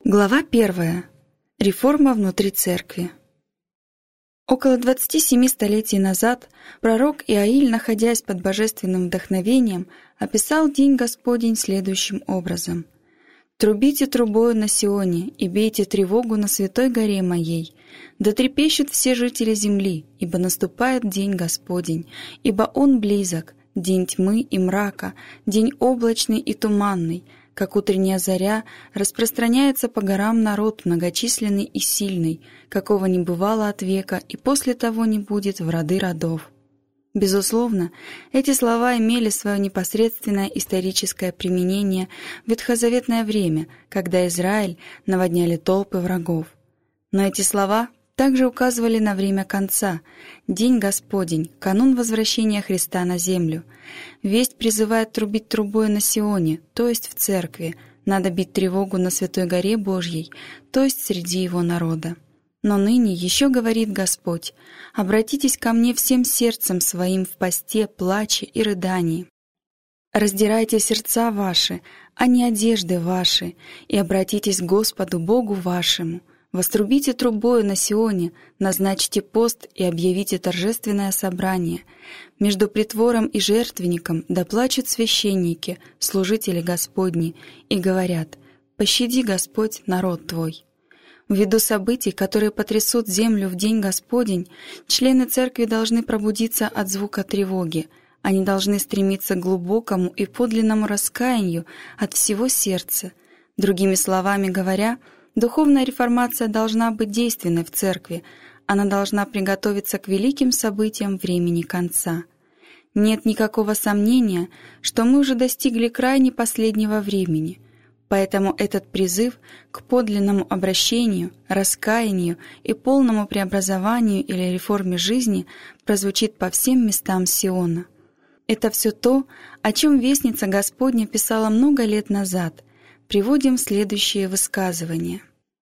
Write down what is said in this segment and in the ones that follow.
Глава 1. Реформа внутри церкви. Около 27 столетий назад пророк Иоиль, находясь под божественным вдохновением, описал День Господень следующим образом: «Трубите трубою на Сионе и бейте тревогу на святой горе моей, да трепещут все жители земли, ибо наступает День Господень, ибо Он близок, день тьмы и мрака, день облачный и туманный, как утренняя заря, распространяется по горам народ многочисленный и сильный, какого не бывало от века и после того не будет в роды родов». Безусловно, эти слова имели свое непосредственное историческое применение в ветхозаветное время, когда Израиль наводняли толпы врагов. Но эти слова также указывали на время конца, День Господень, канун возвращения Христа на землю. Весть призывает трубить трубой на Сионе, то есть в церкви, надо бить тревогу на Святой горе Божьей, то есть среди Его народа. Но ныне еще говорит Господь: «Обратитесь ко мне всем сердцем своим в посте, плаче и рыдании. Раздирайте сердца ваши, а не одежды ваши, и обратитесь к Господу Богу вашему. Вострубите трубою на Сионе, назначьте пост и объявите торжественное собрание. Между притвором и жертвенником да плачут священники, служители Господни, и говорят: пощади, Господь, народ Твой». Ввиду событий, которые потрясут землю в День Господень, члены церкви должны пробудиться от звука тревоги. Они должны стремиться к глубокому и подлинному раскаянию от всего сердца. Другими словами говоря, духовная реформация должна быть действенной в церкви, она должна приготовиться к великим событиям времени конца. Нет никакого сомнения, что мы уже достигли крайне последнего времени, поэтому этот призыв к подлинному обращению, раскаянию и полному преобразованию или реформе жизни прозвучит по всем местам Сиона. Это все то, о чем Вестница Господня писала много лет назад. Приводим следующие высказывания.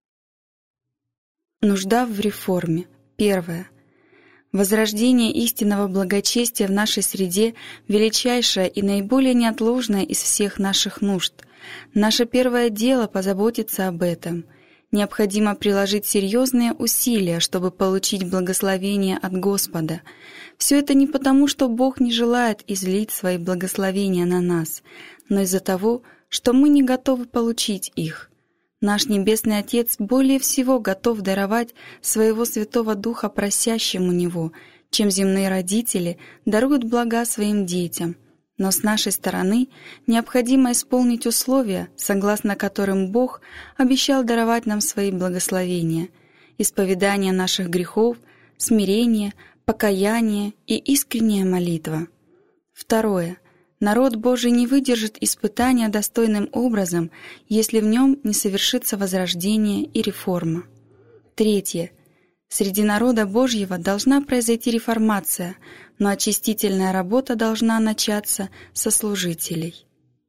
Нужда в реформе. 1. Возрождение истинного благочестия в нашей среде — величайшее и наиболее неотложное из всех наших нужд. Наше первое дело — позаботиться об этом. Необходимо приложить серьезные усилия, чтобы получить благословение от Господа. Все это не потому, что Бог не желает излить свои благословения на нас, но из-за того, что мы не готовы получить их. Наш Небесный Отец более всего готов даровать своего Святого Духа просящим у Него, чем земные родители даруют блага своим детям. Но с нашей стороны необходимо исполнить условия, согласно которым Бог обещал даровать нам свои благословения: исповедание наших грехов, смирение, покаяние и искренняя молитва. 2. Народ Божий не выдержит испытания достойным образом, если в нем не совершится возрождение и реформа. 3. Среди народа Божьего должна произойти реформация, но очистительная работа должна начаться со служителей.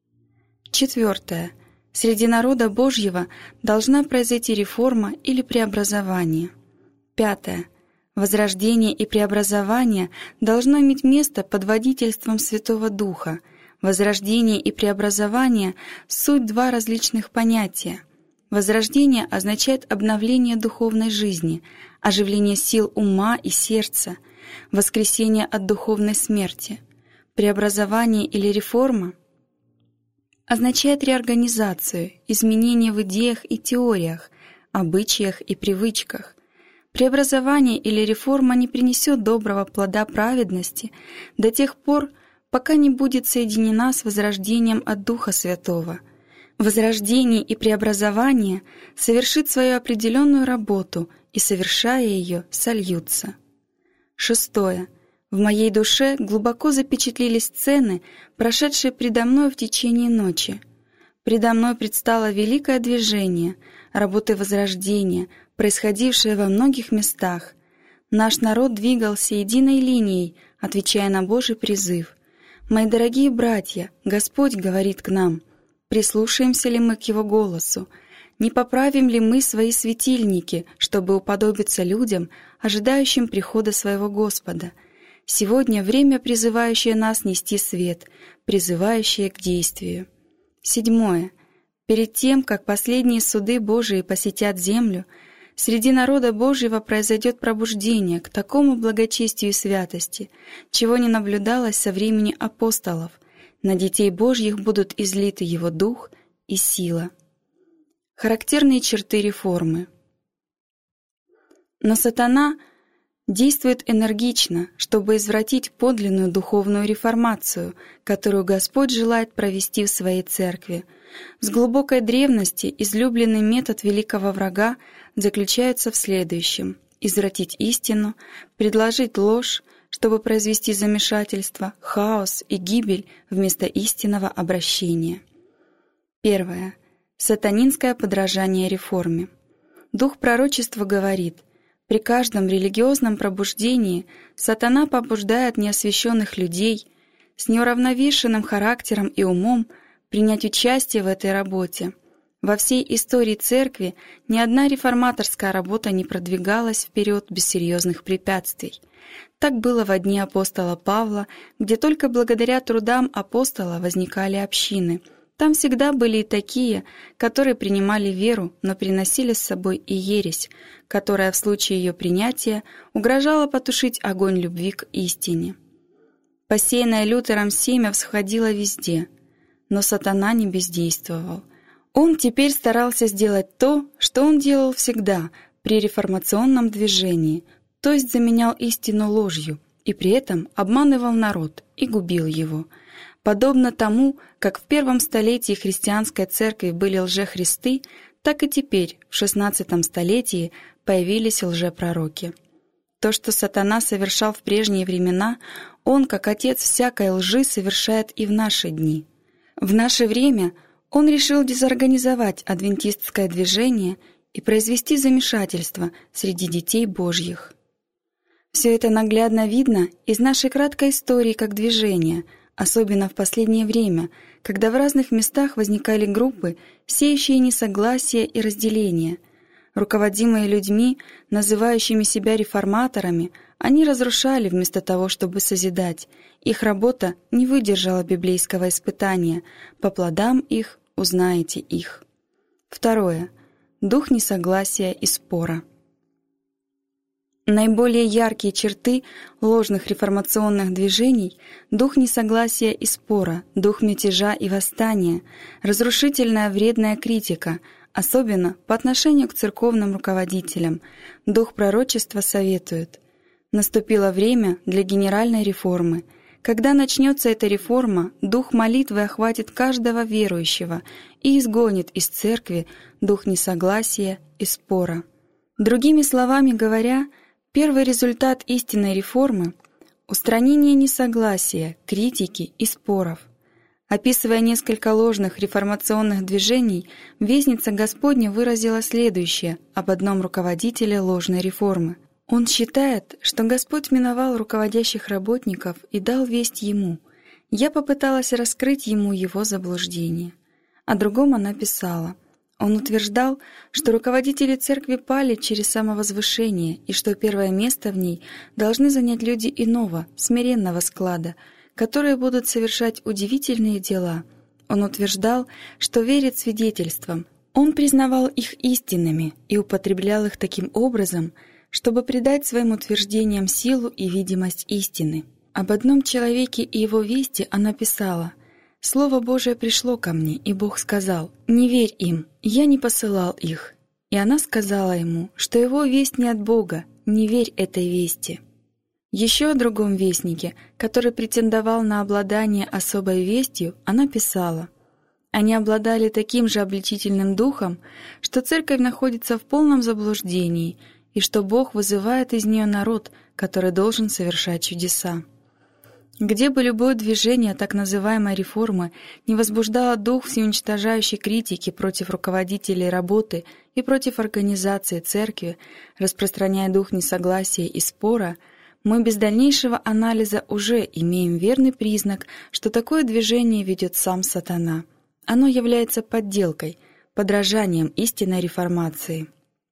4. Среди народа Божьего должна произойти реформа или преобразование. 5. Возрождение и преобразование должно иметь место под водительством Святого Духа. Возрождение и преобразование — суть два различных понятия. Возрождение означает обновление духовной жизни, оживление сил ума и сердца, воскресение от духовной смерти. Преобразование или реформа означает реорганизацию, изменения в идеях и теориях, обычаях и привычках. Преобразование или реформа не принесет доброго плода праведности до тех пор, пока не будет соединена с возрождением от Духа Святого. Возрождение и преобразование совершит свою определенную работу, и, совершая ее, сольются. 6. В моей душе глубоко запечатлелись сцены, прошедшие предо мной в течение ночи. Предо мной предстало великое движение, работы возрождения, происходившее во многих местах. Наш народ двигался единой линией, отвечая на Божий призыв. Мои дорогие братья, Господь говорит к нам. Прислушаемся ли мы к Его голосу? Не поправим ли мы свои светильники, чтобы уподобиться людям, ожидающим прихода своего Господа? Сегодня время, призывающее нас нести свет, призывающее к действию. 7. Перед тем, как последние суды Божии посетят землю, среди народа Божьего произойдет пробуждение к такому благочестию и святости, чего не наблюдалось со времени апостолов. На детей Божьих будут излиты Его Дух и сила. Характерные черты реформы. Но сатана действует энергично, чтобы извратить подлинную духовную реформацию, которую Господь желает провести в Своей Церкви. С глубокой древности излюбленный метод великого врага заключается в следующем: извратить истину, предложить ложь, чтобы произвести замешательство, хаос и гибель вместо истинного обращения. Первое. Сатанинское подражание реформе. Дух пророчества говорит: при каждом религиозном пробуждении сатана побуждает неосвященных людей с неуравновешенным характером и умом принять участие в этой работе. Во всей истории Церкви ни одна реформаторская работа не продвигалась вперед без серьезных препятствий. Так было во дни апостола Павла, где только благодаря трудам апостола возникали общины. Там всегда были и такие, которые принимали веру, но приносили с собой и ересь, которая в случае ее принятия угрожала потушить огонь любви к истине. Посеянное Лютером семя всходило везде, но сатана не бездействовал. Он теперь старался сделать то, что он делал всегда при реформационном движении, то есть заменял истину ложью, и при этом обманывал народ и губил его. Подобно тому, как в первом столетии христианской церкви были лжехристы, так и теперь, в XVI столетии, появились лжепророки. То, что сатана совершал в прежние времена, он, как отец всякой лжи, совершает и в наши дни. В наше время он решил дезорганизовать адвентистское движение и произвести замешательство среди детей Божьих. Все это наглядно видно из нашей краткой истории как движения, особенно в последнее время, когда в разных местах возникали группы, сеющие несогласие и разделение. Руководимые людьми, называющими себя реформаторами, они разрушали вместо того, чтобы созидать. Их работа не выдержала библейского испытания. По плодам их узнаете их. Второе. Дух несогласия и спора. Наиболее яркие черты ложных реформационных движений — дух несогласия и спора, дух мятежа и восстания, разрушительная вредная критика, особенно по отношению к церковным руководителям. Дух пророчества советует: наступило время для генеральной реформы. Когда начнется эта реформа, дух молитвы охватит каждого верующего и изгонит из церкви дух несогласия и спора. Другими словами говоря, первый результат истинной реформы — устранение несогласия, критики и споров. Описывая несколько ложных реформационных движений, Вестница Господня выразила следующее об одном руководителе ложной реформы. Он считает, что Господь миновал руководящих работников и дал весть ему. Я попыталась раскрыть ему его заблуждение. О другом она писала: он утверждал, что руководители церкви пали через самовозвышение и что первое место в ней должны занять люди иного, смиренного склада, которые будут совершать удивительные дела. Он утверждал, что верит свидетельствам. Он признавал их истинными и употреблял их таким образом, чтобы придать своим утверждениям силу и видимость истины. Об одном человеке и его вести она писала: «Слово Божие пришло ко мне, и Бог сказал: не верь им, я не посылал их». И она сказала ему, что его весть не от Бога, не верь этой вести. Еще о другом вестнике, который претендовал на обладание особой вестью, она писала: «Они обладали таким же обличительным духом, что церковь находится в полном заблуждении, и что Бог вызывает из нее народ, который должен совершать чудеса». Где бы любое движение так называемой реформы не возбуждало дух всеуничтожающей критики против руководителей работы и против организации церкви, распространяя дух несогласия и спора, мы без дальнейшего анализа уже имеем верный признак, что такое движение ведет сам сатана. Оно является подделкой, подражанием истинной реформации.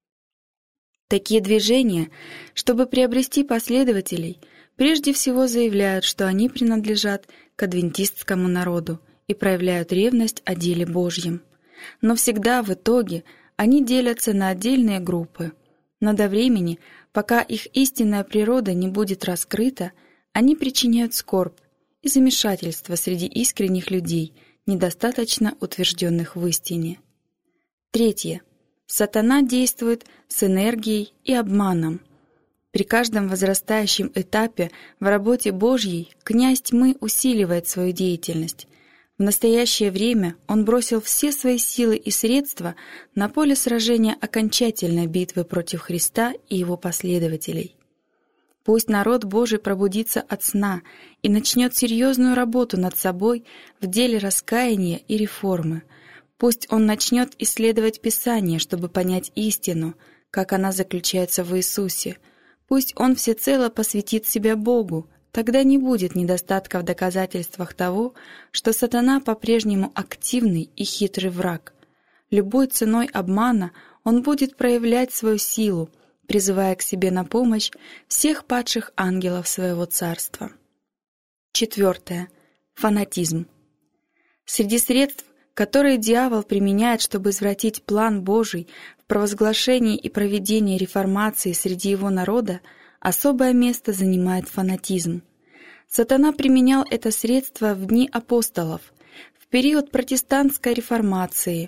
Такие движения, чтобы приобрести последователей, прежде всего заявляют, что они принадлежат к адвентистскому народу и проявляют ревность о деле Божьем. Но всегда в итоге они делятся на отдельные группы. Но до времени, пока их истинная природа не будет раскрыта, они причиняют скорбь и замешательство среди искренних людей, недостаточно утвержденных в истине. Третье. Сатана действует с энергией и обманом. При каждом возрастающем этапе в работе Божьей князь тьмы усиливает свою деятельность. В настоящее время он бросил все свои силы и средства на поле сражения окончательной битвы против Христа и его последователей. Пусть народ Божий пробудится от сна и начнет серьезную работу над собой в деле раскаяния и реформы. Пусть он начнет исследовать Писание, чтобы понять истину, как она заключается в Иисусе. Пусть он всецело посвятит себя Богу, тогда не будет недостатка в доказательствах того, что сатана по-прежнему активный и хитрый враг. Любой ценой обмана он будет проявлять свою силу, призывая к себе на помощь всех падших ангелов своего царства. Четвертое. Фанатизм. Среди средств, которые дьявол применяет, чтобы извратить план Божий в провозглашении и проведении реформации среди его народа, особое место занимает фанатизм. Сатана применял это средство в дни апостолов, в период протестантской реформации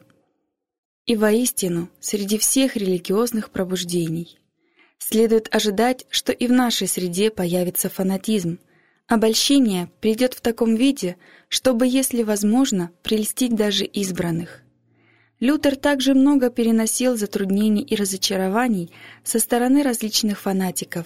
и воистину среди всех религиозных пробуждений. Следует ожидать, что и в нашей среде появится фанатизм. Обольщение придет в таком виде, чтобы, если возможно, прельстить даже избранных. Лютер также много переносил затруднений и разочарований со стороны различных фанатиков.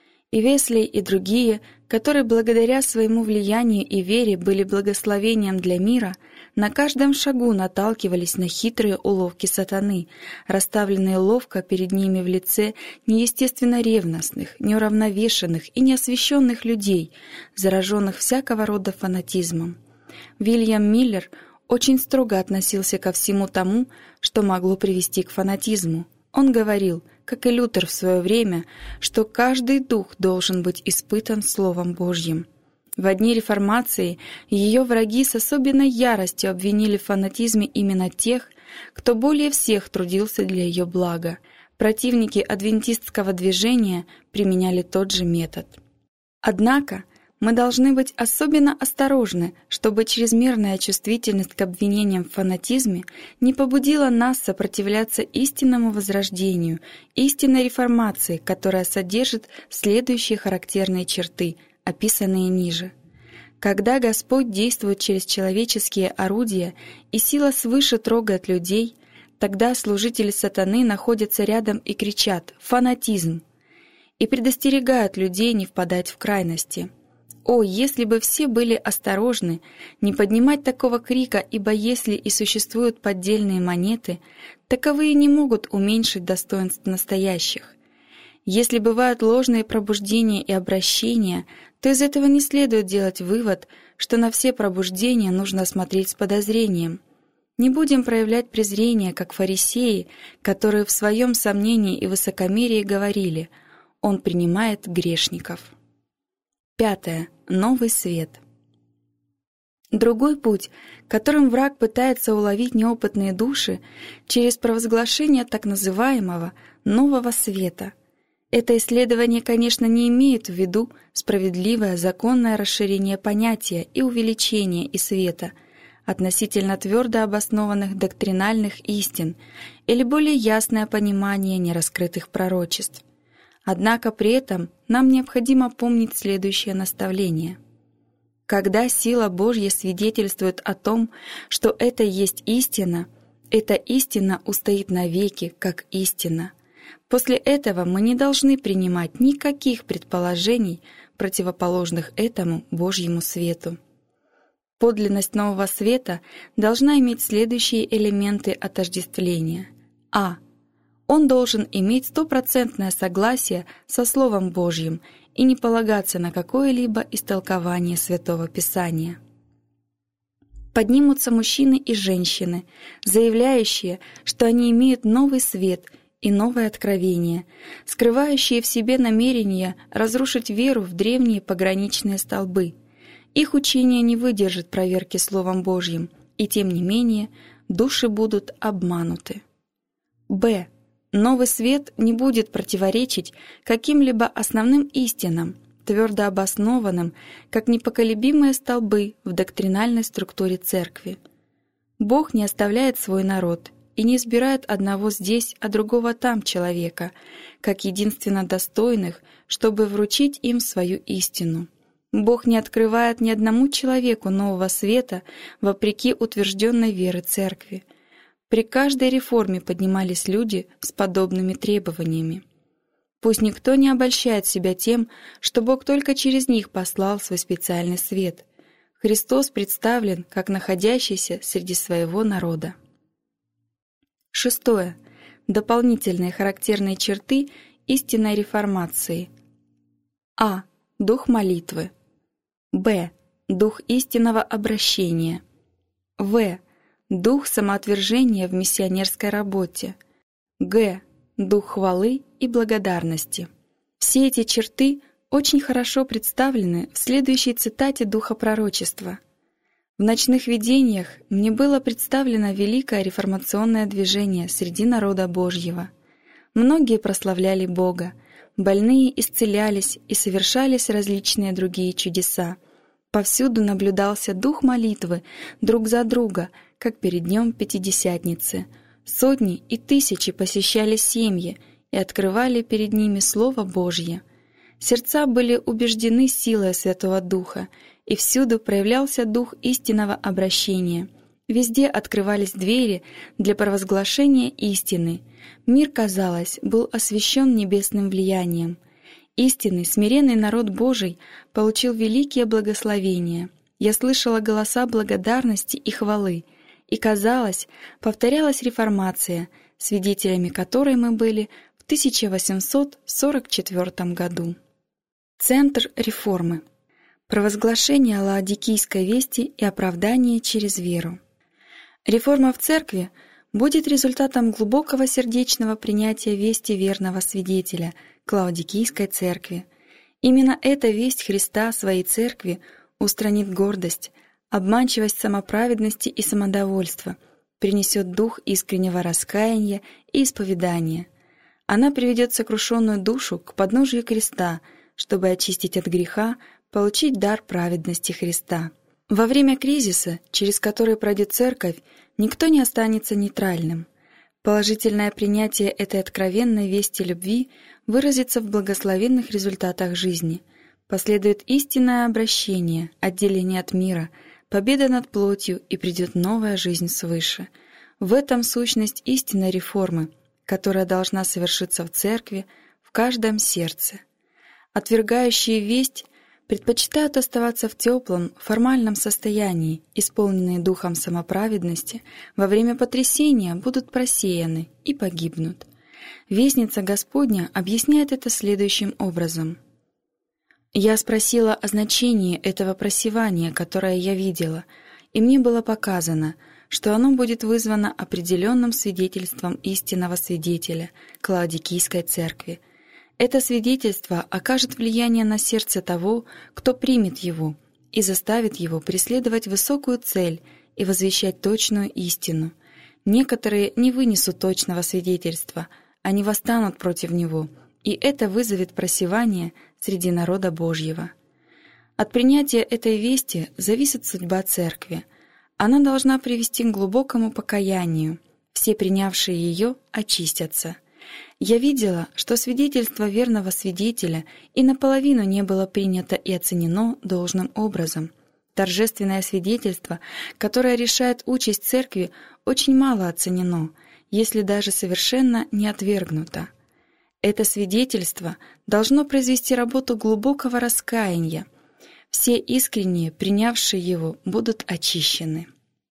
И Весли, и другие, которые благодаря своему влиянию и вере были благословением для мира, на каждом шагу наталкивались на хитрые уловки сатаны, расставленные ловко перед ними в лице неестественно ревностных, неуравновешенных и неосвященных людей, зараженных всякого рода фанатизмом. Вильям Миллер очень строго относился ко всему тому, что могло привести к фанатизму. Он говорил, как и Лютер в свое время, что каждый дух должен быть испытан Словом Божьим. В дни реформации ее враги с особенной яростью обвинили в фанатизме именно тех, кто более всех трудился для ее блага. Противники адвентистского движения применяли тот же метод. Однако мы должны быть особенно осторожны, чтобы чрезмерная чувствительность к обвинениям в фанатизме не побудила нас сопротивляться истинному возрождению, истинной реформации, которая содержит следующие характерные черты, описанные ниже. Когда Господь действует через человеческие орудия и сила свыше трогает людей, тогда служители сатаны находятся рядом и кричат «фанатизм!» и предостерегают людей не впадать в крайности. О, если бы все были осторожны, не поднимать такого крика, ибо если и существуют поддельные монеты, таковые не могут уменьшить достоинств настоящих. Если бывают ложные пробуждения и обращения, то из этого не следует делать вывод, что на все пробуждения нужно смотреть с подозрением. Не будем проявлять презрение, как фарисеи, которые в своем сомнении и высокомерии говорили «Он принимает грешников». Пятое. Новый свет. Другой путь, которым враг пытается уловить неопытные души, через провозглашение так называемого «нового света». Это исследование, конечно, не имеет в виду справедливое законное расширение понятия и увеличение и света относительно твердо обоснованных доктринальных истин или более ясное понимание нераскрытых пророчеств. Однако при этом нам необходимо помнить следующее наставление. Когда сила Божья свидетельствует о том, что это есть истина, эта истина устоит навеки, как истина. После этого мы не должны принимать никаких предположений, противоположных этому Божьему свету. Подлинность нового света должна иметь следующие элементы отождествления. А. Он должен иметь стопроцентное согласие со Словом Божьим и не полагаться на какое-либо истолкование Святого Писания. Поднимутся мужчины и женщины, заявляющие, что они имеют новый свет и новое откровение, скрывающие в себе намерение разрушить веру в древние пограничные столбы. Их учение не выдержит проверки Словом Божьим, и тем не менее души будут обмануты. Б. Новый свет не будет противоречить каким-либо основным истинам, твердо обоснованным, как непоколебимые столбы в доктринальной структуре Церкви. Бог не оставляет свой народ и не избирает одного здесь, а другого там человека, как единственно достойных, чтобы вручить им свою истину. Бог не открывает ни одному человеку нового света вопреки утвержденной веры Церкви. При каждой реформе поднимались люди с подобными требованиями. Пусть никто не обольщает себя тем, что Бог только через них послал свой специальный свет. Христос представлен как находящийся среди своего народа. 6. Дополнительные характерные черты истинной реформации. А. Дух молитвы. Б. Дух истинного обращения. В. Дух самоотвержения в миссионерской работе. Г. Дух хвалы и благодарности. Все эти черты очень хорошо представлены в следующей цитате Духа пророчества. «В ночных видениях мне было представлено великое реформационное движение среди народа Божьего. Многие прославляли Бога, больные исцелялись и совершались различные другие чудеса. Повсюду наблюдался дух молитвы друг за друга, как перед днем Пятидесятницы. Сотни и тысячи посещали семьи и открывали перед ними Слово Божье. Сердца были убеждены силой Святого Духа, и всюду проявлялся дух истинного обращения. Везде открывались двери для провозглашения истины. Мир, казалось, был освящен небесным влиянием. Истинный, смиренный народ Божий получил великие благословения. Я слышала голоса благодарности и хвалы, и, казалось, повторялась реформация, свидетелями которой мы были в 1844 году. Центр реформы. Провозглашение лаодикийской вести и оправдание через веру. Реформа в Церкви будет результатом глубокого сердечного принятия вести верного свидетеля к Лаодикийской Церкви. Именно эта весть Христа своей Церкви устранит гордость, обманчивость самоправедности и самодовольства, принесет дух искреннего раскаяния и исповедания. Она приведет сокрушенную душу к подножию креста, чтобы очистить от греха, получить дар праведности Христа. Во время кризиса, через который пройдет Церковь, никто не останется нейтральным. Положительное принятие этой откровенной вести любви выразится в благословенных результатах жизни. Последует истинное обращение, отделение от мира, победа над плотью, и придет новая жизнь свыше. В этом сущность истинной реформы, которая должна совершиться в Церкви, в каждом сердце. Отвергающие весть предпочитают оставаться в теплом, формальном состоянии, исполненные духом самоправедности, во время потрясения будут просеяны и погибнут. Вестница Господня объясняет это следующим образом. «Я спросила о значении этого просевания, которое я видела, и мне было показано, что оно будет вызвано определенным свидетельством истинного свидетеля к Лаодикийской Церкви. Это свидетельство окажет влияние на сердце того, кто примет его, и заставит его преследовать высокую цель и возвещать точную истину. Некоторые не вынесут точного свидетельства, они восстанут против него, и это вызовет просевание среди народа Божьего. От принятия этой вести зависит судьба Церкви. Она должна привести к глубокому покаянию. Все принявшие ее очистятся. Я видела, что свидетельство верного свидетеля и наполовину не было принято и оценено должным образом. Торжественное свидетельство, которое решает участь Церкви, очень мало оценено, если даже совершенно не отвергнуто. Это свидетельство должно произвести работу глубокого раскаяния. Все искренние, принявшие его, будут очищены.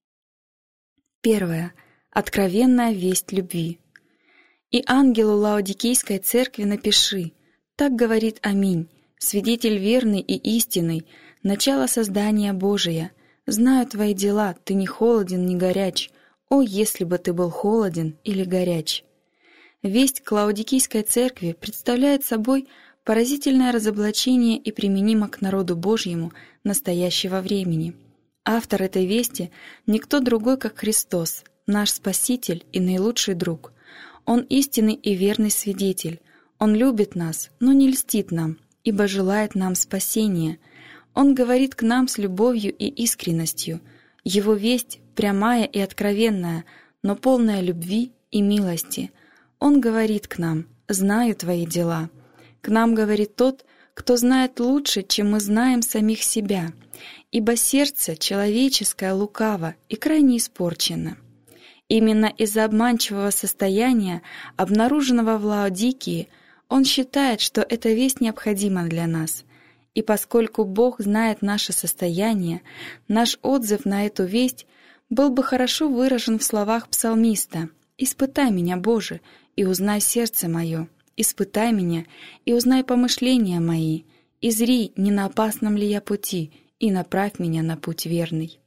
1. Откровенная весть любви. «И ангелу Лаодикийской Церкви напиши, так говорит Аминь, свидетель верный и истинный, начало создания Божия. Знаю твои дела, ты не холоден, не горяч. О, если бы ты был холоден или горяч!» Весть к Лаодикийской Церкви представляет собой поразительное разоблачение и применимо к народу Божьему настоящего времени. Автор этой вести — никто другой, как Христос, наш Спаситель и наилучший друг. Он истинный и верный свидетель. Он любит нас, но не льстит нам, ибо желает нам спасения. Он говорит к нам с любовью и искренностью. Его весть прямая и откровенная, но полная любви и милости. Он говорит к нам: «Знаю твои дела». К нам говорит тот, кто знает лучше, чем мы знаем самих себя, ибо сердце человеческое лукаво и крайне испорчено. Именно из-за обманчивого состояния, обнаруженного в Лаодикии, он считает, что эта весть необходима для нас. И поскольку Бог знает наше состояние, наш отзыв на эту весть был бы хорошо выражен в словах псалмиста: «Испытай меня, Боже, и узнай сердце мое, испытай меня и узнай помышления мои, и зри, не на опасном ли я пути, и направь меня на путь верный».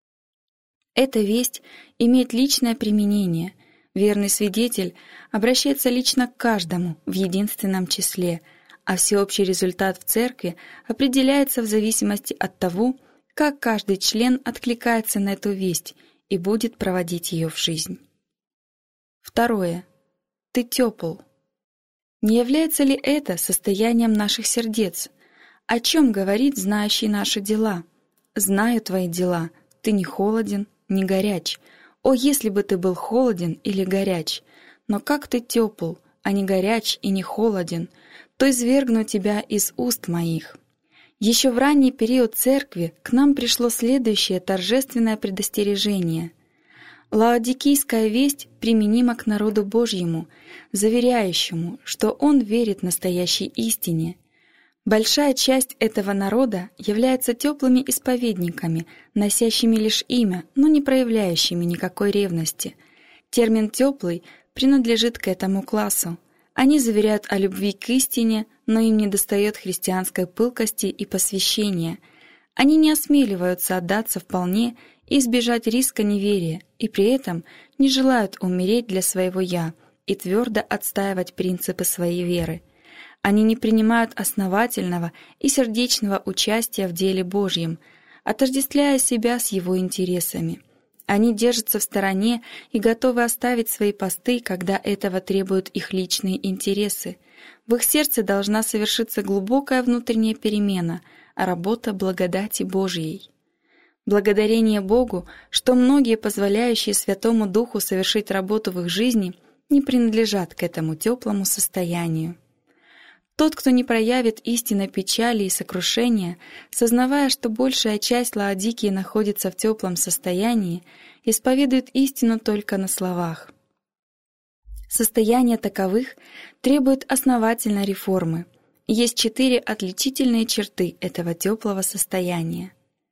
Эта весть имеет личное применение. Верный свидетель обращается лично к каждому в единственном числе, а всеобщий результат в церкви определяется в зависимости от того, как каждый член откликается на эту весть и будет проводить ее в жизнь. Второе. Ты тепл. Не является ли это состоянием наших сердец? О чем говорит знающий наши дела? «Знаю твои дела, ты не холоден, не горяч. О, если бы ты был холоден или горяч! Но как ты тепл, а не горяч и не холоден, то извергну тебя из уст моих». Еще в ранний период церкви к нам пришло следующее торжественное предостережение. Лаодикийская весть применима к народу Божьему, заверяющему, что он верит настоящей истине. Большая часть этого народа является теплыми исповедниками, носящими лишь имя, но не проявляющими никакой ревности. Термин «теплый» принадлежит к этому классу. Они заверяют о любви к истине, но им недостает христианской пылкости и посвящения. Они не осмеливаются отдаться вполне и избежать риска неверия, и при этом не желают умереть для своего «я» и твердо отстаивать принципы своей веры. Они не принимают основательного и сердечного участия в деле Божьем, отождествляя себя с Его интересами. Они держатся в стороне и готовы оставить свои посты, когда этого требуют их личные интересы. В их сердце должна совершиться глубокая внутренняя перемена, работа благодати Божьей. Благодарение Богу, что многие, позволяющие Святому Духу совершить работу в их жизни, не принадлежат к этому теплому состоянию. Тот, кто не проявит истинной печали и сокрушения, сознавая, что большая часть Лаодикии находится в теплом состоянии, исповедует истину только на словах. Состояние таковых требует основательной реформы. Есть 4 отличительные черты этого теплого состояния.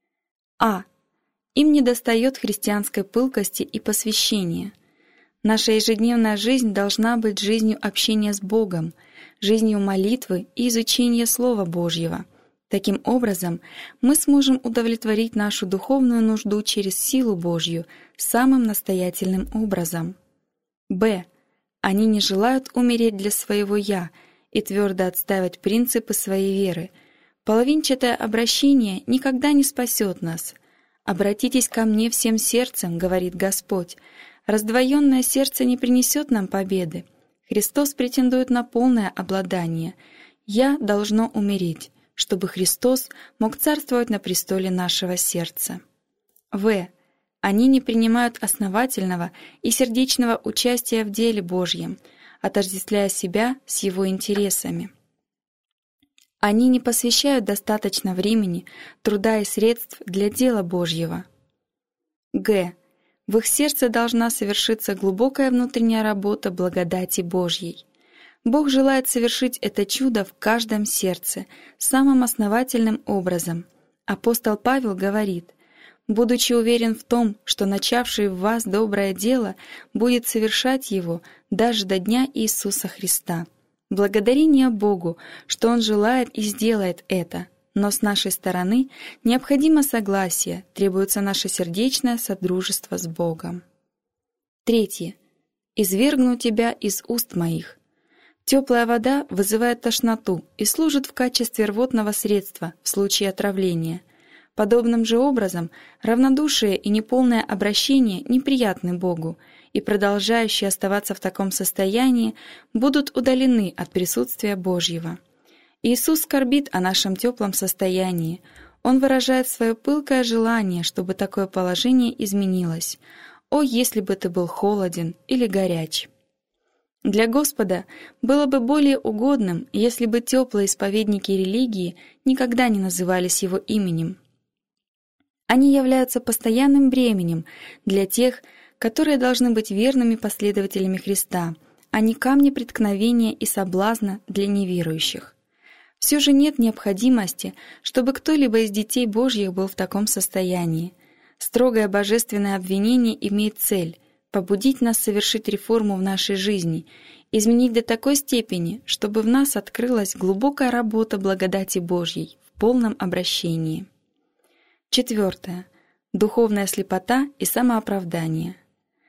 А. Им недостает христианской пылкости и посвящения. Наша ежедневная жизнь должна быть жизнью общения с Богом, жизнью молитвы и изучения Слова Божьего. Таким образом, мы сможем удовлетворить нашу духовную нужду через силу Божью самым настоятельным образом. Б. Они не желают умереть для своего «я» и твердо отстаивать принципы своей веры. Половинчатое обращение никогда не спасет нас. «Обратитесь ко мне всем сердцем», — говорит Господь. Раздвоенное сердце не принесет нам победы. Христос претендует на полное обладание. «Я» должно умереть, чтобы Христос мог царствовать на престоле нашего сердца. В. Они не принимают основательного и сердечного участия в деле Божьем, отождествляя себя с Его интересами. Они не посвящают достаточно времени, труда и средств для дела Божьего. Г. В их сердце должна совершиться глубокая внутренняя работа благодати Божьей. Бог желает совершить это чудо в каждом сердце самым основательным образом. Апостол Павел говорит: «Будучи уверен в том, что начавший в вас доброе дело будет совершать его даже до дня Иисуса Христа». Благодарение Богу, что Он желает и сделает это, но с нашей стороны необходимо согласие, требуется наше сердечное содружество с Богом. Третье. «Извергну тебя из уст моих». Теплая вода вызывает тошноту и служит в качестве рвотного средства в случае отравления. Подобным же образом равнодушие и неполное обращение неприятны Богу, и продолжающие оставаться в таком состоянии будут удалены от присутствия Божьего. Иисус скорбит о нашем теплом состоянии. Он выражает свое пылкое желание, чтобы такое положение изменилось. «О, если бы ты был холоден или горяч!» Для Господа было бы более угодным, если бы теплые исповедники религии никогда не назывались Его именем. Они являются постоянным бременем для тех, которые должны быть верными последователями Христа, а не камни преткновения и соблазна для неверующих. Все же нет необходимости, чтобы кто-либо из детей Божьих был в таком состоянии. Строгое божественное обвинение имеет цель — побудить нас совершить реформу в нашей жизни, изменить до такой степени, чтобы в нас открылась глубокая работа благодати Божьей в полном обращении. 4. Духовная слепота и самооправдание.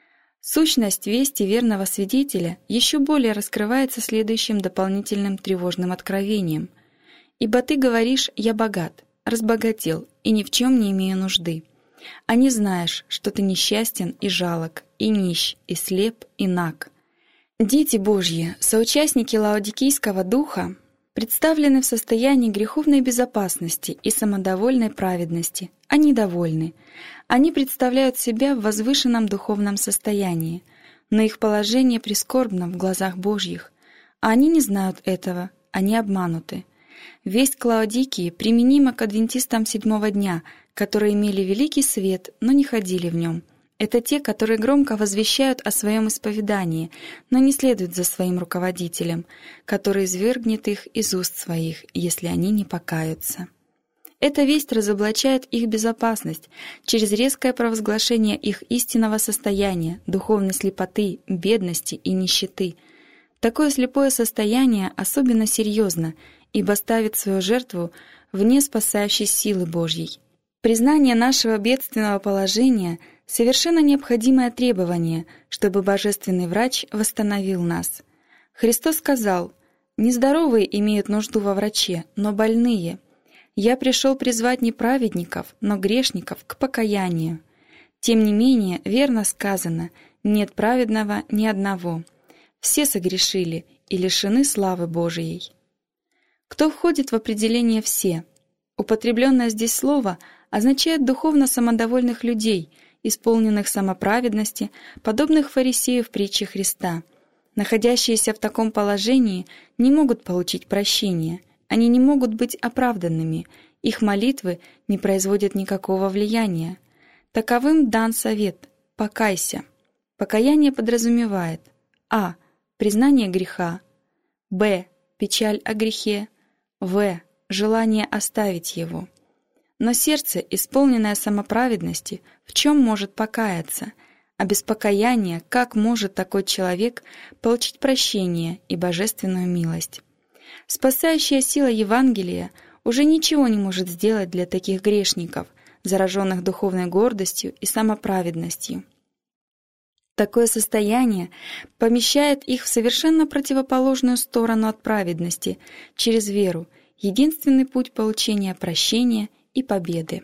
Сущность вести верного свидетеля еще более раскрывается следующим дополнительным тревожным откровением. «Ибо ты говоришь, я богат, разбогател и ни в чем не имею нужды, а не знаешь, что ты несчастен и жалок, и нищ, и слеп, и наг». Дети Божьи, соучастники лаодикийского духа, представлены в состоянии греховной безопасности и самодовольной праведности. Они довольны. Они представляют себя в возвышенном духовном состоянии, но их положение прискорбно в глазах Божьих. А они не знают этого, они обмануты. Весть к Лаодикии применима к адвентистам седьмого дня, которые имели великий свет, но не ходили в нем. Это те, которые громко возвещают о своем исповедании, но не следуют за своим руководителем, который извергнет их из уст своих, если они не покаются. Эта весть разоблачает их безопасность через резкое провозглашение их истинного состояния, духовной слепоты, бедности и нищеты. Такое слепое состояние особенно серьезно, ибо ставит свою жертву вне спасающей силы Божьей. Признание нашего бедственного положения — совершенно необходимое требование, чтобы божественный врач восстановил нас. Христос сказал: «Нездоровые имеют нужду во враче, но больные. Я пришел призвать не праведников, но грешников к покаянию». Тем не менее, верно сказано: «Нет праведного ни одного. Все согрешили и лишены славы Божией». Кто входит в определение «все»? Употребленное здесь слово означает духовно самодовольных людей, исполненных самоправедности, подобных фарисею в притче Христа. Находящиеся в таком положении не могут получить прощения, они не могут быть оправданными, их молитвы не производят никакого влияния. Таковым дан совет — покайся. Покаяние подразумевает: а. Признание греха, б. Печаль о грехе, в. Желание оставить его. Но сердце, исполненное самоправедности, в чем может покаяться? А без покаяния как может такой человек получить прощение и божественную милость? Спасающая сила Евангелия уже ничего не может сделать для таких грешников, зараженных духовной гордостью и самоправедностью. Такое состояние помещает их в совершенно противоположную сторону от праведности, через веру, единственный путь получения прощения и победы.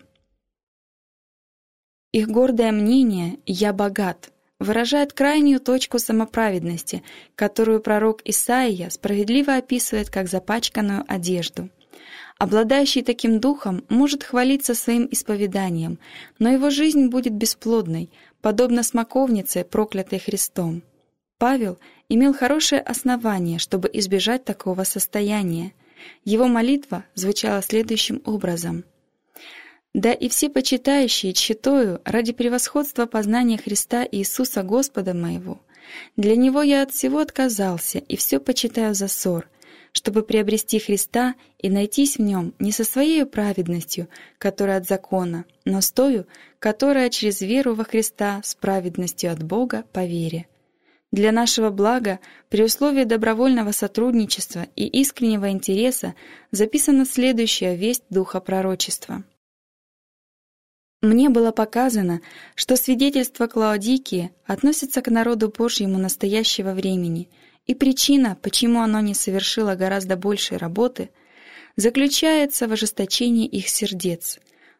Их гордое мнение «я богат» выражает крайнюю точку самоправедности, которую пророк Исаия справедливо описывает как запачканную одежду. Обладающий таким духом может хвалиться своим исповеданием, но его жизнь будет бесплодной, подобно смоковнице, проклятой Христом. Павел имел хорошее основание, чтобы избежать такого состояния. Его молитва звучала следующим образом: «Да и все почитающие тщетою ради превосходства познания Христа Иисуса Господа моего. Для Него я от всего отказался и все почитаю за ссор, чтобы приобрести Христа и найтись в Нем не со своей праведностью, которая от закона, но с тою, которая через веру во Христа с праведностью от Бога по вере. Для нашего блага, при условии добровольного сотрудничества и искреннего интереса, записана следующая весть Духа пророчества. Мне было показано, что свидетельство к Лаодикии относится к народу Божьему настоящего времени, и причина, почему оно не совершило гораздо большей работы, заключается в ожесточении их сердец.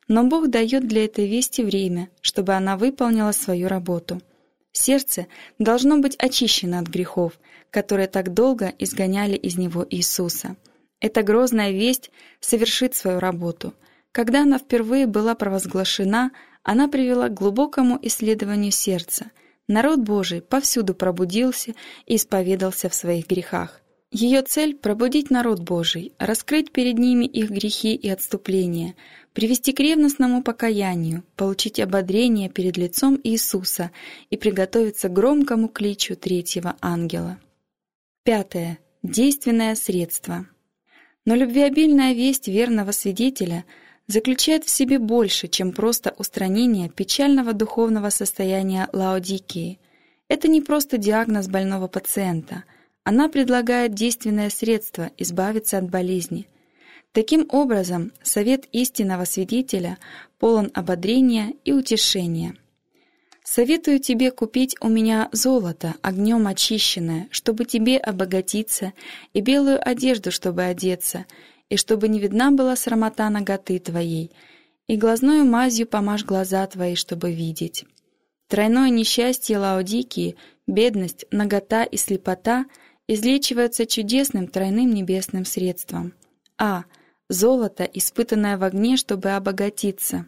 Но Бог дает для этой вести время, чтобы она выполнила свою работу. Сердце должно быть очищено от грехов, которые так долго изгоняли из него Иисуса. Эта грозная весть совершит свою работу. Когда она впервые была провозглашена, она привела к глубокому исследованию сердца. Народ Божий повсюду пробудился и исповедался в своих грехах. Ее цель — пробудить народ Божий, раскрыть перед ними их грехи и отступления, привести к ревностному покаянию, получить ободрение перед лицом Иисуса и приготовиться к громкому кличу третьего ангела. 5. Действенное средство. Но любвеобильная весть верного свидетеля заключает в себе больше, чем просто устранение печального духовного состояния Лаодикии. Это не просто диагноз больного пациента. Она предлагает действенное средство избавиться от болезни. Таким образом, совет истинного свидетеля полон ободрения и утешения. «Советую тебе купить у меня золото, огнем очищенное, чтобы тебе обогатиться, и белую одежду, чтобы одеться, и чтобы не видна была срамота наготы твоей, и глазною мазью помажь глаза твои, чтобы видеть». Тройное несчастье Лаодикии, бедность, нагота и слепота излечиваются чудесным тройным небесным средством. А. Золото, испытанное в огне, чтобы обогатиться.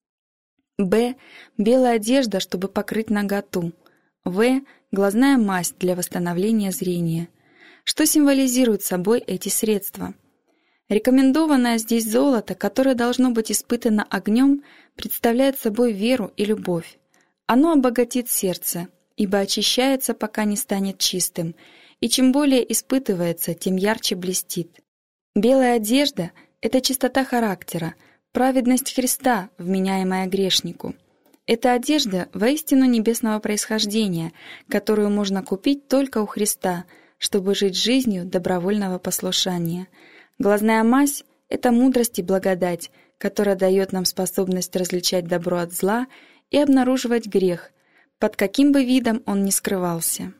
Б. Белая одежда, чтобы покрыть наготу. В. Глазная мазь для восстановления зрения. Что символизируют собой эти средства? Рекомендованное здесь золото, которое должно быть испытано огнем, представляет собой веру и любовь. Оно обогатит сердце, ибо очищается, пока не станет чистым, и чем более испытывается, тем ярче блестит. Белая одежда — это чистота характера, праведность Христа, вменяемая грешнику. Это одежда воистину небесного происхождения, которую можно купить только у Христа, чтобы жить жизнью добровольного послушания. Глазная мазь — это мудрость и благодать, которая дает нам способность различать добро от зла и обнаруживать грех, под каким бы видом он ни скрывался.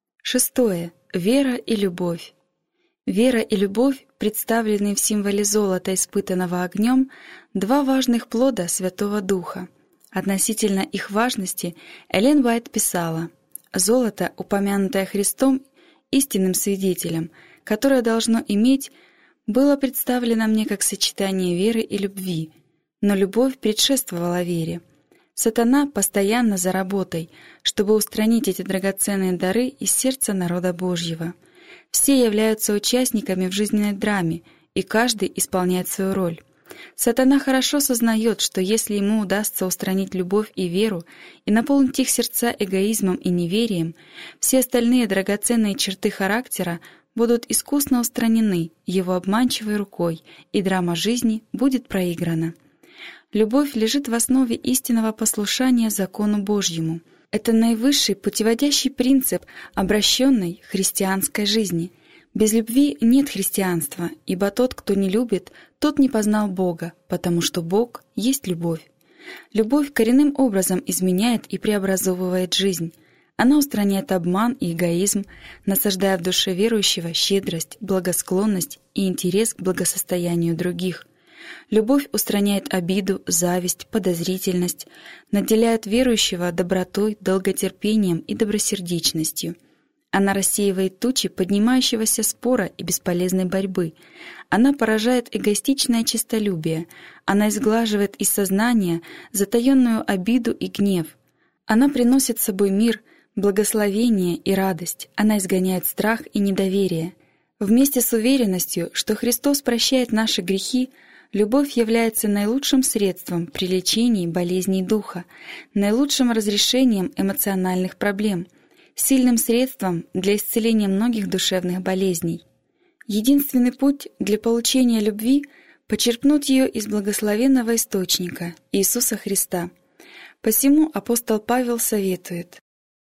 6. Вера и любовь. Вера и любовь, представленные в символе золота, испытанного огнем, два важных плода Святого Духа. Относительно их важности Эллен Уайт писала: «Золото, упомянутое Христом истинным свидетелем, которое должно иметь, было представлено мне как сочетание веры и любви, но любовь предшествовала вере. Сатана постоянно за работой, чтобы устранить эти драгоценные дары из сердца народа Божьего. Все являются участниками в жизненной драме, и каждый исполняет свою роль. Сатана хорошо сознает, что если ему удастся устранить любовь и веру и наполнить их сердца эгоизмом и неверием, все остальные драгоценные черты характера будут искусно устранены его обманчивой рукой, и драма жизни будет проиграна. Любовь лежит в основе истинного послушания закону Божьему. Это наивысший путеводящий принцип обращенной христианской жизни. Без любви нет христианства, ибо тот, кто не любит, тот не познал Бога, потому что Бог есть любовь. Любовь коренным образом изменяет и преобразовывает жизнь. Она устраняет обман и эгоизм, насаждая в душе верующего щедрость, благосклонность и интерес к благосостоянию других. Любовь устраняет обиду, зависть, подозрительность, наделяет верующего добротой, долготерпением и добросердечностью. Она рассеивает тучи поднимающегося спора и бесполезной борьбы. Она поражает эгоистичное честолюбие. Она изглаживает из сознания затаенную обиду и гнев. Она приносит с собой мир, благословение и радость. Она изгоняет страх и недоверие. Вместе с уверенностью, что Христос прощает наши грехи, любовь является наилучшим средством при лечении болезней духа, наилучшим разрешением эмоциональных проблем, сильным средством для исцеления многих душевных болезней. Единственный путь для получения любви — почерпнуть ее из благословенного источника Иисуса Христа. Посему апостол Павел советует: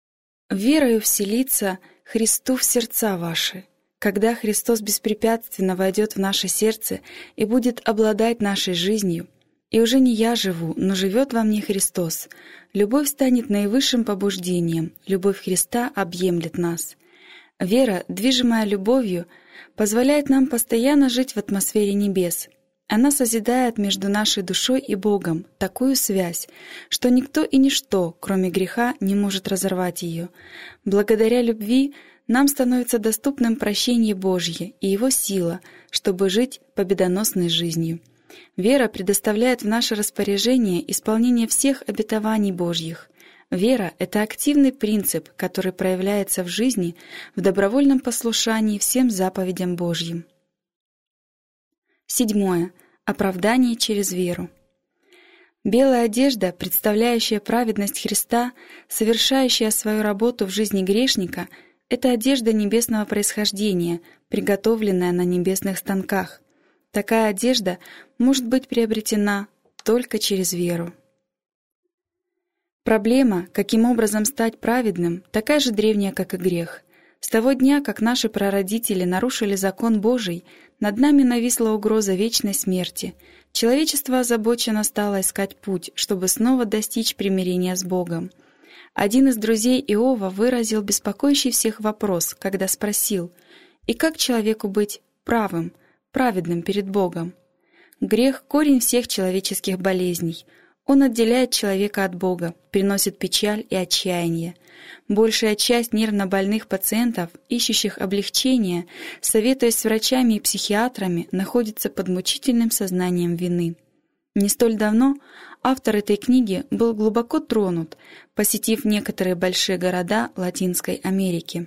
«Верою вселиться Христу в сердца ваши». Когда Христос беспрепятственно войдет в наше сердце и будет обладать нашей жизнью, и уже не я живу, но живет во мне Христос, любовь станет наивысшим побуждением, любовь Христа объемлет нас. Вера, движимая любовью, позволяет нам постоянно жить в атмосфере небес. Она созидает между нашей душой и Богом такую связь, что никто и ничто, кроме греха, не может разорвать ее. Благодаря любви нам становится доступным прощение Божье и Его сила, чтобы жить победоносной жизнью. Вера предоставляет в наше распоряжение исполнение всех обетований Божьих. Вера — это активный принцип, который проявляется в жизни в добровольном послушании всем заповедям Божьим. 7. Оправдание через веру. Белая одежда, представляющая праведность Христа, совершающая свою работу в жизни грешника, это одежда небесного происхождения, приготовленная на небесных станках. Такая одежда может быть приобретена только через веру. Проблема, каким образом стать праведным, такая же древняя, как и грех. С того дня, как наши прародители нарушили закон Божий, над нами нависла угроза вечной смерти. Человечество озабоченно стало искать путь, чтобы снова достичь примирения с Богом. Один из друзей Иова выразил беспокоящий всех вопрос, когда спросил: «И как человеку быть правым, праведным перед Богом?» Грех — корень всех человеческих болезней. Он отделяет человека от Бога, приносит печаль и отчаяние. Большая часть нервнобольных пациентов, ищущих облегчения, советуясь с врачами и психиатрами, находится под мучительным сознанием вины. Не столь давно автор этой книги был глубоко тронут, посетив некоторые большие города Латинской Америки.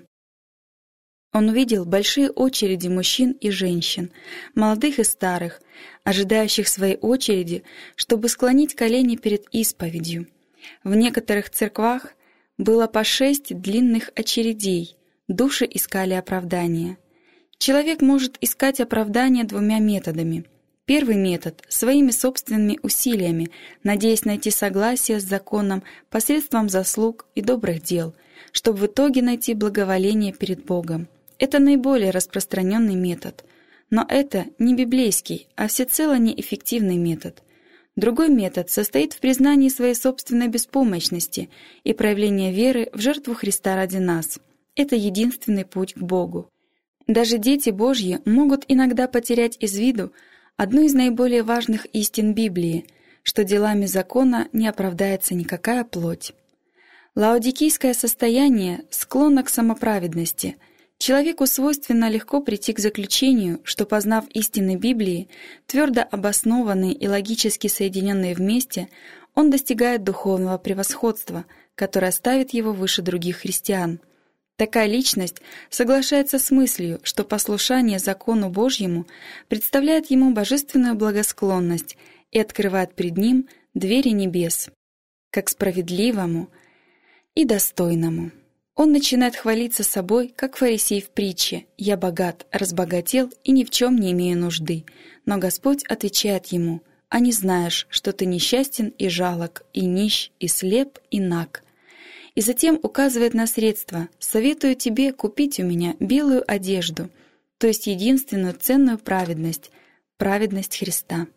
Он увидел большие очереди мужчин и женщин, молодых и старых, ожидающих своей очереди, чтобы склонить колени перед исповедью. В некоторых церквах было по 6 длинных очередей, души искали оправдания. Человек может искать оправдание 2 методами. Первый метод — своими собственными усилиями, надеясь найти согласие с законом посредством заслуг и добрых дел, чтобы в итоге найти благоволение перед Богом. Это наиболее распространенный метод. Но это не библейский, а всецело неэффективный метод. Другой метод состоит в признании своей собственной беспомощности и проявлении веры в жертву Христа ради нас. Это единственный путь к Богу. Даже дети Божьи могут иногда потерять из виду одну из наиболее важных истин Библии, что делами закона не оправдается никакая плоть. Лаодикийское состояние склонно к самоправедности. Человеку свойственно легко прийти к заключению, что, познав истины Библии, твердо обоснованные и логически соединенные вместе, он достигает духовного превосходства, которое ставит его выше других христиан. Такая личность соглашается с мыслью, что послушание закону Божьему представляет ему божественную благосклонность и открывает пред ним двери небес, как справедливому и достойному. Он начинает хвалиться собой, как фарисей в притче: «Я богат, разбогател и ни в чем не имею нужды». Но Господь отвечает ему: «А не знаешь, что ты несчастен и жалок, и нищ, и слеп, и наг?» И затем указывает на средства: «Советую тебе купить у меня белую одежду», то есть единственную ценную праведность — праведность Христа.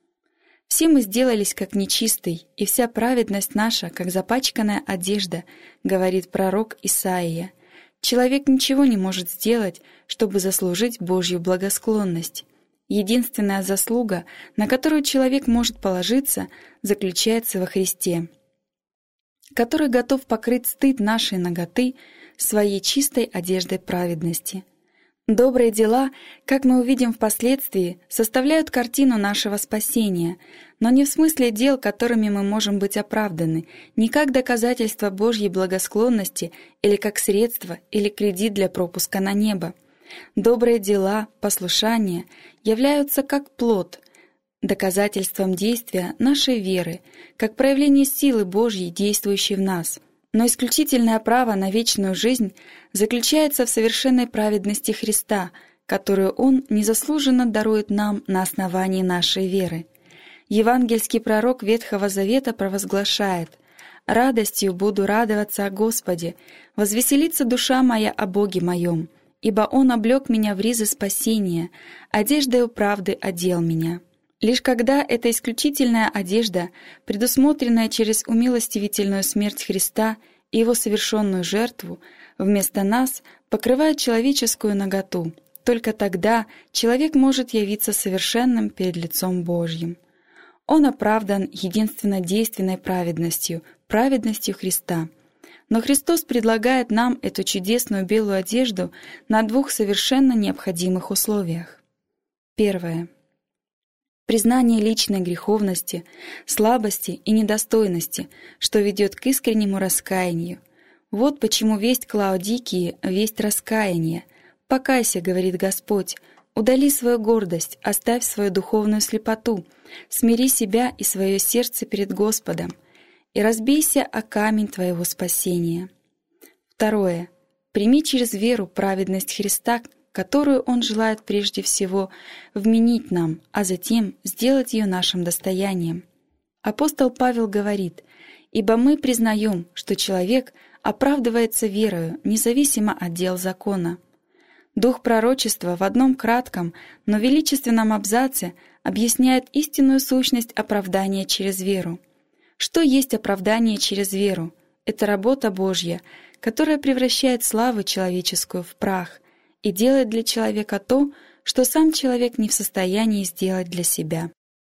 Все мы сделались как нечистый, и вся праведность наша, как запачканная одежда, говорит пророк Исаия. Человек ничего не может сделать, чтобы заслужить Божью благосклонность. Единственная заслуга, на которую человек может положиться, заключается во Христе, который готов покрыть стыд нашей наготы своей чистой одеждой праведности. Добрые дела, как мы увидим впоследствии, составляют картину нашего спасения, но не в смысле дел, которыми мы можем быть оправданы, не как доказательство Божьей благосклонности или как средство или кредит для пропуска на небо. Добрые дела, послушание являются как плод, доказательством действия нашей веры, как проявление силы Божьей, действующей в нас. Но исключительное право на вечную жизнь заключается в совершенной праведности Христа, которую Он незаслуженно дарует нам на основании нашей веры. Евангельский пророк Ветхого Завета провозглашает: «Радостью буду радоваться о Господе, возвеселится душа моя о Боге моем, ибо Он облек меня в ризы спасения, одеждою правды одел меня». Лишь когда эта исключительная одежда, предусмотренная через умилостивительную смерть Христа и Его совершенную жертву, вместо нас покрывает человеческую наготу, Только тогда человек может явиться совершенным перед лицом Божьим. Он оправдан единственно действенной праведностью, праведностью Христа. Но Христос предлагает нам эту чудесную белую одежду на двух совершенно необходимых условиях. Первое. Признание личной греховности, слабости и недостойности, что ведет к искреннему раскаянию. Вот почему весть к Лаодикии — весть раскаяния. «Покайся, — говорит Господь, — удали свою гордость, оставь свою духовную слепоту, смири себя и свое сердце перед Господом, и разбейся о камень твоего спасения». Второе. Прими через веру праведность Христа, которую Он желает прежде всего вменить нам, а затем сделать ее нашим достоянием. Апостол Павел говорит: «Ибо мы признаем, что человек оправдывается верою, независимо от дел закона». Дух пророчества в одном кратком, но величественном абзаце объясняет истинную сущность оправдания через веру. Что есть оправдание через веру? Это работа Божья, которая превращает славу человеческую в прах и делает для человека то, что сам человек не в состоянии сделать для себя.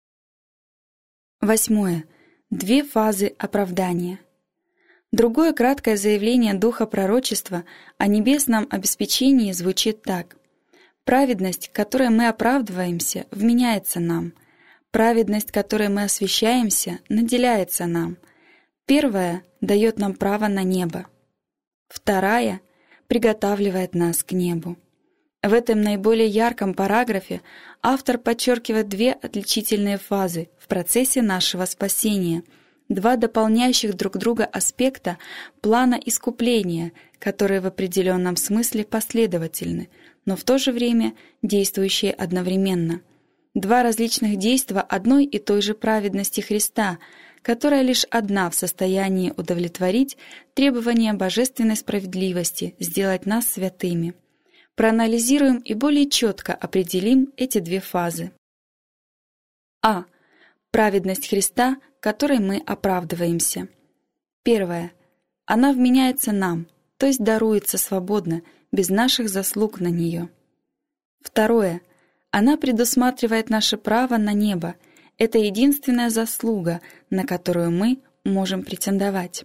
8. Две фазы оправдания. Другое краткое заявление духа пророчества о небесном обеспечении звучит так: «Праведность, которой мы оправдываемся, вменяется нам. Праведность, которой мы освящаемся, наделяется нам. Первая дает нам право на небо. Вторая приготавливает нас к небу». В этом наиболее ярком параграфе автор подчеркивает две отличительные фазы в процессе нашего спасения, два дополняющих друг друга аспекта плана искупления, которые в определенном смысле последовательны, но в то же время действующие одновременно. Два различных действа одной и той же праведности Христа, которая лишь одна в состоянии удовлетворить требования божественной справедливости, сделать нас святыми. Проанализируем и более четко определим эти две фазы. А. Праведность Христа, которой мы оправдываемся. Первое. Она вменяется нам, то есть даруется свободно, без наших заслуг на нее. Второе. Она предусматривает наше право на небо. Это единственная заслуга, на которую мы можем претендовать.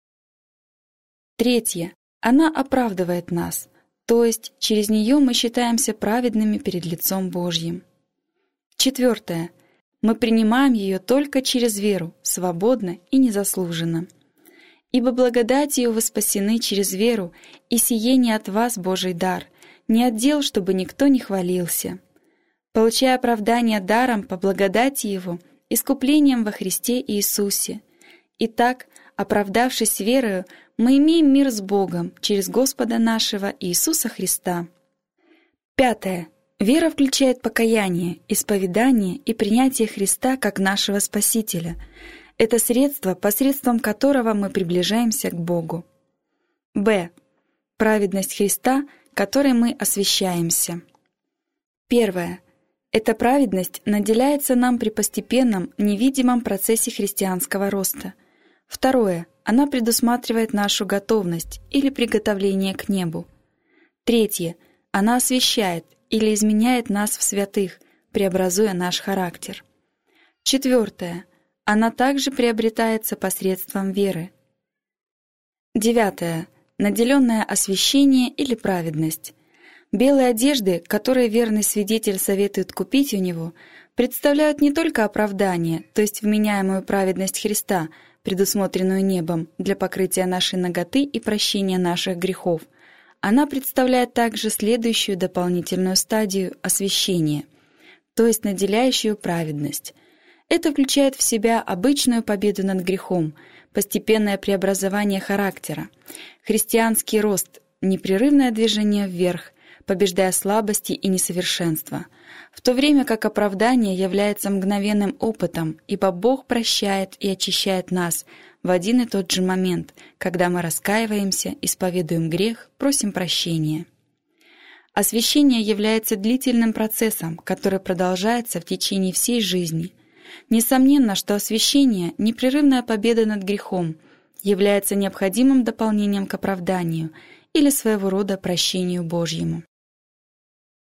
Третье. Она оправдывает нас, то есть через нее мы считаемся праведными перед лицом Божьим. Четвертое. Мы принимаем ее только через веру, свободно и незаслуженно. «Ибо благодатью вы спасены через веру, и сие не от вас Божий дар, не от дел, чтобы никто не хвалился». Получая оправдание даром по благодати Его, искуплением во Христе Иисусе. Итак, оправдавшись верою, мы имеем мир с Богом через Господа нашего Иисуса Христа. Пятое. Вера включает покаяние, исповедание и принятие Христа как нашего Спасителя. Это средство, посредством которого мы приближаемся к Богу. Б. Праведность Христа, которой мы освящаемся. Первое. Эта праведность наделяется нам при постепенном, невидимом процессе христианского роста. Второе. Она предусматривает нашу готовность или приготовление к небу. Третье. Она освящает или изменяет нас в святых, преобразуя наш характер. Четвертое. Она также приобретается посредством веры. 9. Наделенное освящение или праведность. Белые одежды, которые верный свидетель советует купить у него, представляют не только оправдание, то есть вменяемую праведность Христа, предусмотренную небом для покрытия нашей наготы и прощения наших грехов. Она представляет также следующую дополнительную стадию освящения, то есть наделяющую праведность. Это включает в себя обычную победу над грехом, постепенное преобразование характера, христианский рост, непрерывное движение вверх, побеждая слабости и несовершенства, в то время как оправдание является мгновенным опытом, ибо Бог прощает и очищает нас в один и тот же момент, когда мы раскаиваемся, исповедуем грех, просим прощения. Освящение является длительным процессом, который продолжается в течение всей жизни. Несомненно, что освящение, непрерывная победа над грехом, является необходимым дополнением к оправданию или своего рода прощению Божьему.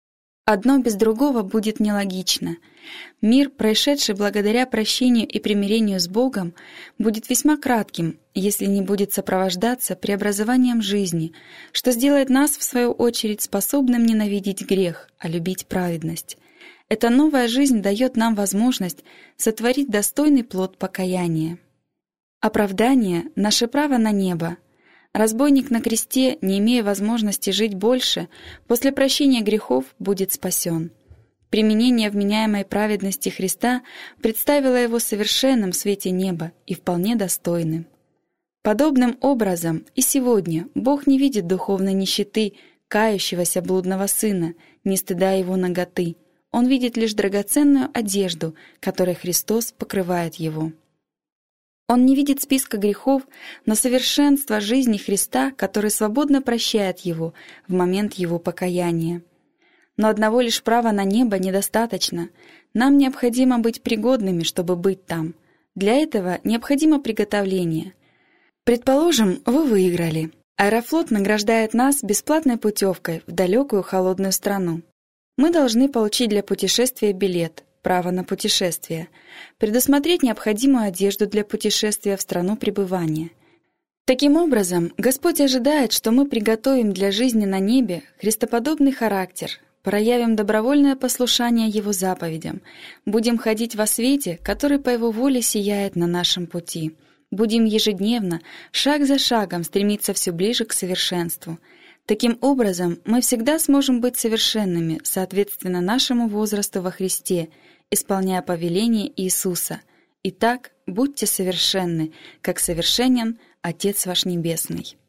Одно без другого будет нелогично. Мир, происшедший благодаря прощению и примирению с Богом, будет весьма кратким, если не будет сопровождаться преобразованием жизни, что сделает нас, в свою очередь, способным ненавидеть грех, а любить праведность. Эта новая жизнь дает нам возможность сотворить достойный плод покаяния. Оправдание — наше право на небо. Разбойник на кресте, не имея возможности жить больше, после прощения грехов будет спасен. Применение вменяемой праведности Христа представило его совершенным в свете неба и вполне достойным. Подобным образом и сегодня Бог не видит духовной нищеты кающегося блудного сына, не стыда его наготы. Он видит лишь драгоценную одежду, которой Христос покрывает его. Он не видит списка грехов, но совершенство жизни Христа, который свободно прощает его в момент его покаяния. Но одного лишь права на небо недостаточно. Нам необходимо быть пригодными, чтобы быть там. Для этого необходимо приготовление. Предположим, вы выиграли. Аэрофлот награждает нас бесплатной путевкой в далекую холодную страну. Мы должны получить для путешествия билет, право на путешествие, предусмотреть необходимую одежду для путешествия в страну пребывания. Таким образом, Господь ожидает, что мы приготовим для жизни на небе христоподобный характер, проявим добровольное послушание Его заповедям, будем ходить во свете, который по Его воле сияет на нашем пути, будем ежедневно, шаг за шагом стремиться все ближе к совершенству. Таким образом, мы всегда сможем быть совершенными, соответственно нашему возрасту во Христе, исполняя повеление Иисуса. Итак, будьте совершенны, как совершенен Отец ваш Небесный.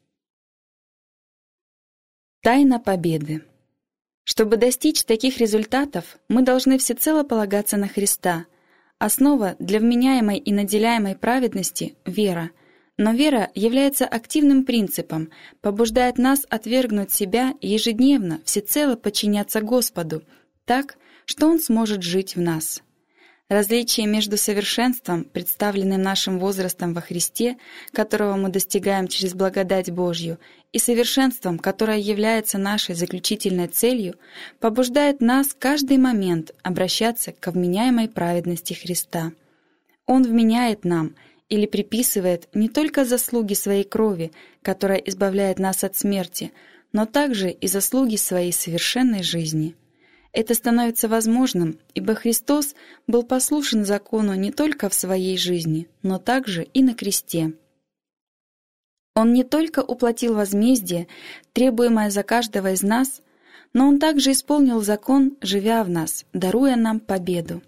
Тайна победы. Чтобы достичь таких результатов, мы должны всецело полагаться на Христа. Основа для вменяемой и наделяемой праведности — вера. Но вера является активным принципом, побуждает нас отвергнуть себя и ежедневно всецело подчиняться Господу, так, что Он сможет жить в нас. Различие между совершенством, представленным нашим возрастом во Христе, которого мы достигаем через благодать Божью, и совершенством, которое является нашей заключительной целью, побуждает нас каждый момент обращаться к вменяемой праведности Христа. Он вменяет нам или приписывает не только заслуги своей крови, которая избавляет нас от смерти, но также и заслуги своей совершенной жизни. Это становится возможным, ибо Христос был послушен закону не только в своей жизни, но также и на кресте. Он не только уплатил возмездие, требуемое за каждого из нас, но Он также исполнил закон, живя в нас, даруя нам победу.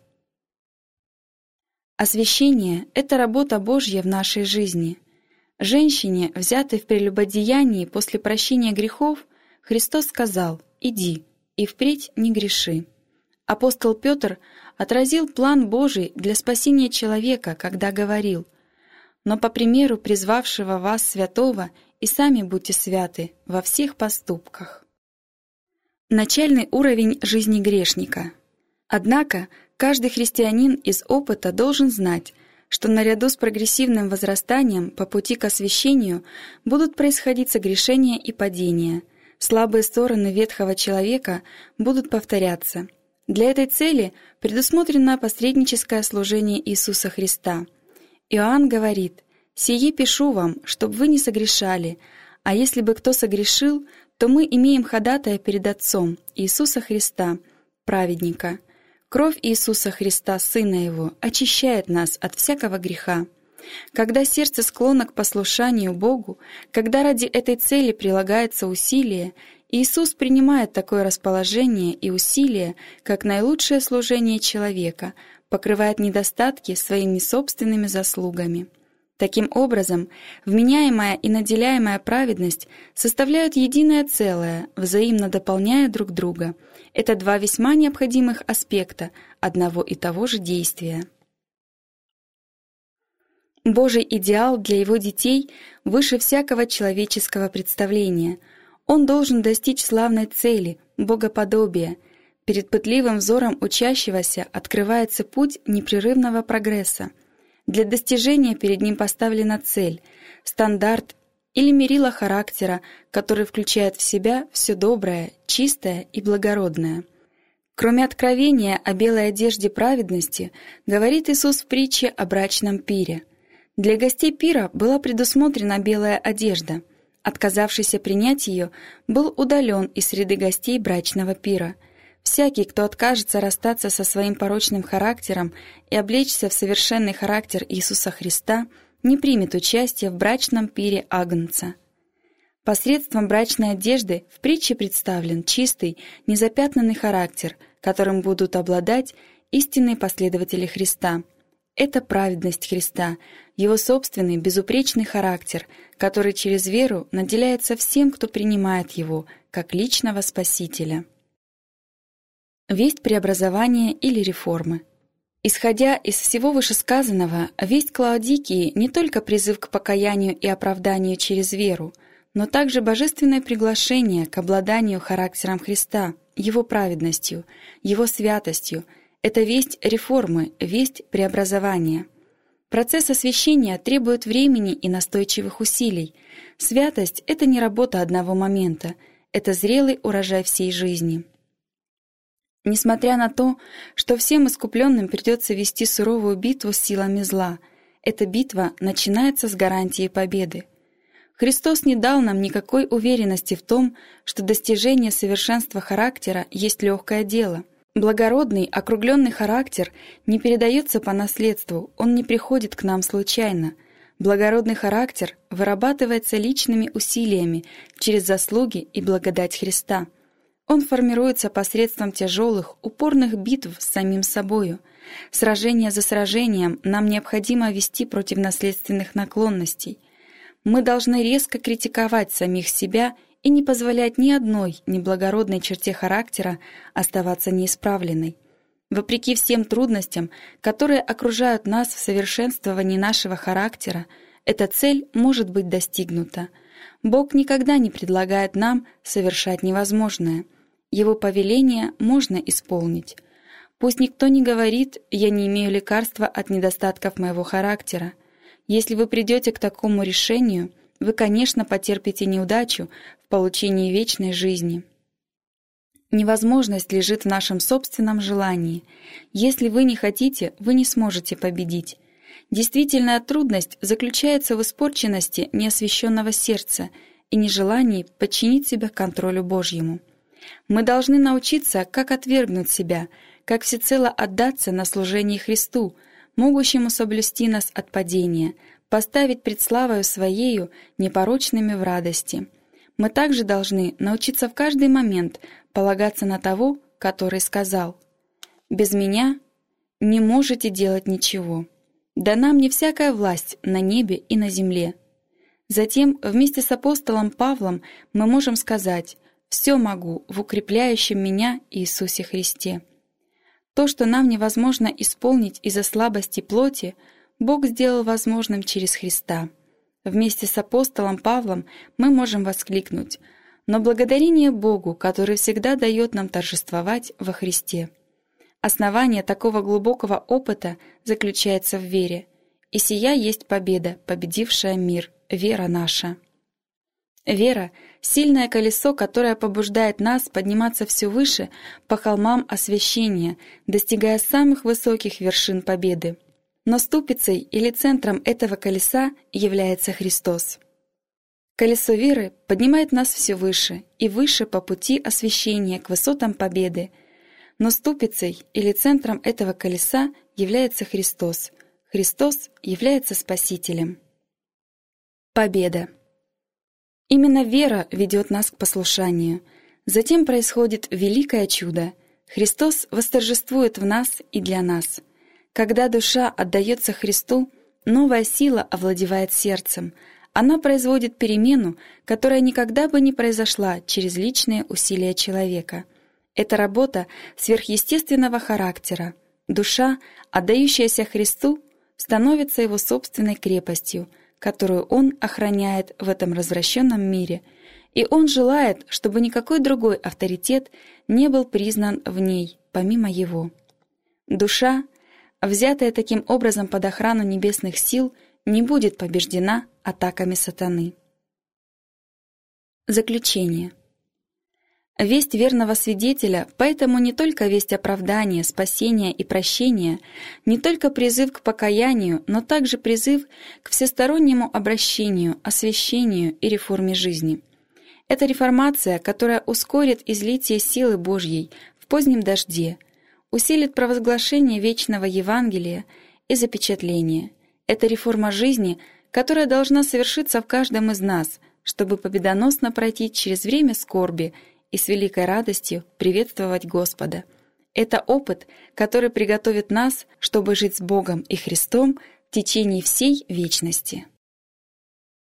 Освящение — это работа Божья в нашей жизни. Женщине, взятой в прелюбодеянии после прощения грехов, Христос сказал: «Иди, и впредь не греши». Апостол Петр отразил план Божий для спасения человека, когда говорил: «Но по примеру призвавшего вас святого и сами будьте святы во всех поступках». Начальный уровень жизни грешника. Однако каждый христианин из опыта должен знать, что наряду с прогрессивным возрастанием по пути к освящению будут происходить согрешения и падения. Слабые стороны ветхого человека будут повторяться. Для этой цели предусмотрено посредническое служение Иисуса Христа. Иоанн говорит: «Сие пишу вам, чтобы вы не согрешали, а если бы кто согрешил, то мы имеем ходатая перед Отцом, Иисуса Христа, праведника». Кровь Иисуса Христа, Сына Его, очищает нас от всякого греха. Когда сердце склонно к послушанию Богу, когда ради этой цели прилагается усилие, Иисус принимает такое расположение и усилие, как наилучшее служение человека, покрывает недостатки своими собственными заслугами. Таким образом, вменяемая и наделяемая праведность составляют единое целое, взаимно дополняя друг друга. Это два весьма необходимых аспекта одного и того же действия. Божий идеал для Его детей выше всякого человеческого представления. Он должен достичь славной цели — богоподобия. Перед пытливым взором учащегося открывается путь непрерывного прогресса. Для достижения перед ним поставлена цель, стандарт или мерило характера, который включает в себя все доброе, чистое и благородное. Кроме откровения о белой одежде праведности, говорит Иисус в притче о брачном пире. Для гостей пира была предусмотрена белая одежда. Отказавшийся принять ее был удален из среды гостей брачного пира. Всякий, кто откажется расстаться со своим порочным характером и облечься в совершенный характер Иисуса Христа, не примет участия в брачном пире Агнца. Посредством брачной одежды в притче представлен чистый, незапятнанный характер, которым будут обладать истинные последователи Христа. Это праведность Христа, Его собственный безупречный характер, который через веру наделяется всем, кто принимает Его, как личного Спасителя. Весть преобразования или реформы. Исходя из всего вышесказанного, весть к Лаодикии не только призыв к покаянию и оправданию через веру, но также божественное приглашение к обладанию характером Христа, Его праведностью, Его святостью. Это весть реформы, весть преобразования. Процесс освящения требует времени и настойчивых усилий. Святость — это не работа одного момента, это зрелый урожай всей жизни. Несмотря на то, что всем искупленным придется вести суровую битву с силами зла, эта битва начинается с гарантией победы. Христос не дал нам никакой уверенности в том, что достижение совершенства характера есть легкое дело. Благородный, округленный характер не передается по наследству, он не приходит к нам случайно. Благородный характер вырабатывается личными усилиями через заслуги и благодать Христа. Он формируется посредством тяжелых, упорных битв с самим собою. Сражение за сражением нам необходимо вести против наследственных наклонностей. Мы должны резко критиковать самих себя и не позволять ни одной неблагородной черте характера оставаться неисправленной. Вопреки всем трудностям, которые окружают нас в совершенствовании нашего характера, эта цель может быть достигнута. Бог никогда не предлагает нам совершать невозможное. Его повеление можно исполнить. Пусть никто не говорит: «Я не имею лекарства от недостатков моего характера». Если вы придете к такому решению, вы, конечно, потерпите неудачу в получении вечной жизни. Невозможность лежит в нашем собственном желании. Если вы не хотите, вы не сможете победить. Действительная трудность заключается в испорченности неосвященного сердца и нежелании подчинить себя контролю Божьему. Мы должны научиться, как отвергнуть себя, как всецело отдаться на служение Христу, могущему соблюсти нас от падения, поставить пред славою Своею непорочными в радости. Мы также должны научиться в каждый момент полагаться на того, который сказал: «Без меня не можете делать ничего. Дана мне всякая власть на небе и на земле». Затем вместе с апостолом Павлом мы можем сказать: «Все могу в укрепляющем меня Иисусе Христе». То, что нам невозможно исполнить из-за слабости плоти, Бог сделал возможным через Христа. Вместе с апостолом Павлом мы можем воскликнуть: «Но благодарение Богу, который всегда дает нам торжествовать во Христе». Основание такого глубокого опыта заключается в вере. И сия есть победа, победившая мир, вера наша. Вера — сильное колесо, которое побуждает нас подниматься все выше по холмам освящения, достигая самых высоких вершин победы. Но ступицей или центром этого колеса является Христос. Колесо веры поднимает нас все выше и выше по пути освящения к высотам победы. Но ступицей или центром этого колеса является Христос. Христос является Спасителем. Победа. Именно вера ведет нас к послушанию. Затем происходит великое чудо. Христос восторжествует в нас и для нас. Когда душа отдается Христу, новая сила овладевает сердцем. Она производит перемену, которая никогда бы не произошла через личные усилия человека. Это работа сверхъестественного характера. Душа, отдающаяся Христу, становится Его собственной крепостью, которую Он охраняет в этом развращенном мире, и Он желает, чтобы никакой другой авторитет не был признан в ней, помимо Его. Душа, взятая таким образом под охрану небесных сил, не будет побеждена атаками сатаны. Заключение. Весть верного свидетеля, поэтому не только весть оправдания, спасения и прощения, не только призыв к покаянию, но также призыв к всестороннему обращению, освящению и реформе жизни. Это реформация, которая ускорит излитие силы Божьей в позднем дожде, усилит провозглашение вечного Евангелия и запечатление. Это реформа жизни, которая должна совершиться в каждом из нас, чтобы победоносно пройти через время скорби и с великой радостью приветствовать Господа. Это опыт, который приготовит нас, чтобы жить с Богом и Христом в течение всей вечности.